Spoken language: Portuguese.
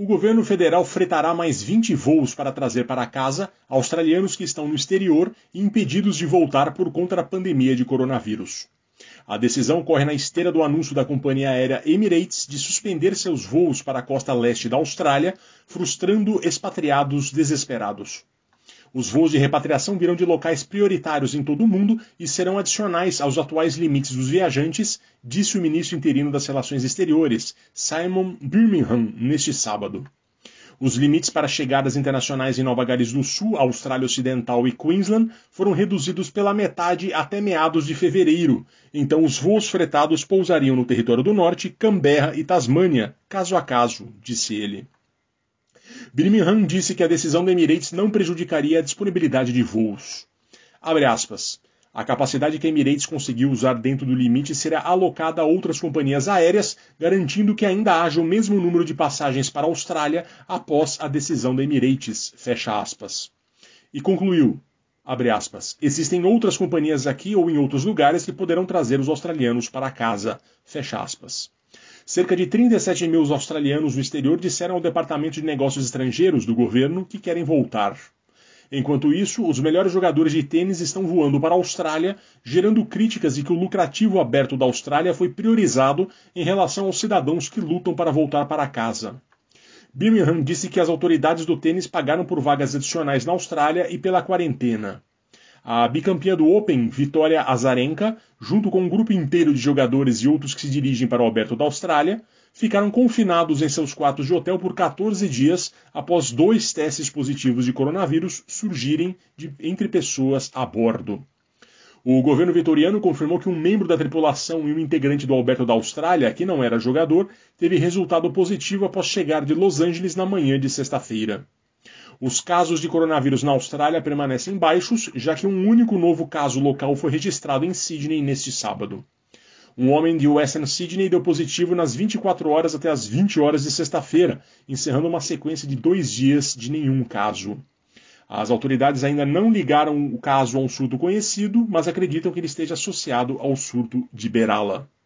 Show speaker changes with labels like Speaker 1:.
Speaker 1: o governo federal fretará mais 20 voos para trazer para casa australianos que estão no exterior e impedidos de voltar por conta da pandemia de coronavírus. A decisão corre na esteira do anúncio da companhia aérea Emirates de suspender seus voos para a costa leste da Austrália, frustrando expatriados desesperados. Os voos de repatriação virão de locais prioritários em todo o mundo e serão adicionais aos atuais limites dos viajantes, disse o ministro interino das Relações Exteriores, Simon Birmingham, neste sábado. Os limites para chegadas internacionais em Nova Gales do Sul, Austrália Ocidental e Queensland foram reduzidos pela metade até meados de fevereiro. Então os voos fretados pousariam no território do Norte, Canberra e Tasmânia, caso a caso, disse ele. Birmingham disse que a decisão da Emirates não prejudicaria a disponibilidade de voos. Abre aspas. A capacidade que a Emirates conseguiu usar dentro do limite será alocada a outras companhias aéreas, garantindo que ainda haja o mesmo número de passagens para a Austrália após a decisão da Emirates, fecha aspas. E concluiu, abre aspas, existem outras companhias aqui ou em outros lugares que poderão trazer os australianos para casa, fecha aspas. Cerca de 37 mil australianos no exterior disseram ao Departamento de Negócios Estrangeiros do governo que querem voltar. Enquanto isso, os melhores jogadores de tênis estão voando para a Austrália, gerando críticas de que o lucrativo aberto da Austrália foi priorizado em relação aos cidadãos que lutam para voltar para casa. Birmingham disse que as autoridades do tênis pagaram por vagas adicionais na Austrália e pela quarentena. A bicampeã do Open, Vitória Azarenka, junto com um grupo inteiro de jogadores e outros que se dirigem para o Aberto da Austrália, ficaram confinados em seus quartos de hotel por 14 dias após 2 testes positivos de coronavírus surgirem entre pessoas a bordo. O governo vitoriano confirmou que um membro da tripulação e um integrante do Aberto da Austrália, que não era jogador, teve resultado positivo após chegar de Los Angeles na manhã de sexta-feira. Os casos de coronavírus na Austrália permanecem baixos, já que um único novo caso local foi registrado em Sydney neste sábado. Um homem de Western Sydney deu positivo nas 24 horas até as 20 horas de sexta-feira, encerrando uma sequência de 2 dias de nenhum caso. As autoridades ainda não ligaram o caso a um surto conhecido, mas acreditam que ele esteja associado ao surto de Berala.